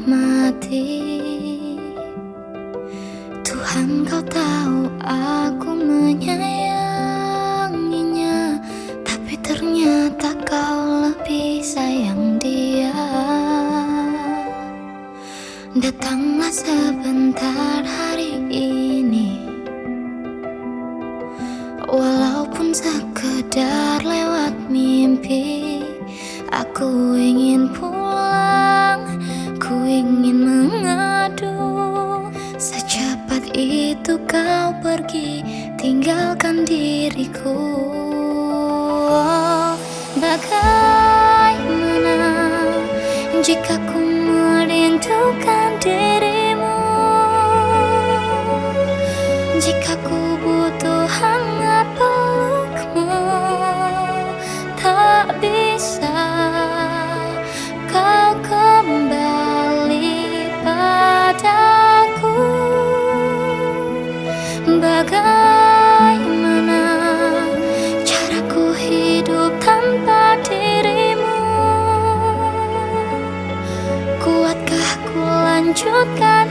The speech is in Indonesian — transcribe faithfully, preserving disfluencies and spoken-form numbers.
mati. Tuhan, kau tahu aku menyayanginya, tapi ternyata kau lebih sayang dia. Datanglah sebentar hari ini, walaupun sekedar lewat mimpi. Aku ingin pulang, ku ingin mengadu. Secepat itu kau pergi, tinggalkan diriku. Bagaimana jika ku merindukan dirimu, jika ku butuh hangat pelukmu, tak bisa kau kembali padaku. Bagaimana caraku hidup tanpa dirimu? Kuatkah ku lanjutkan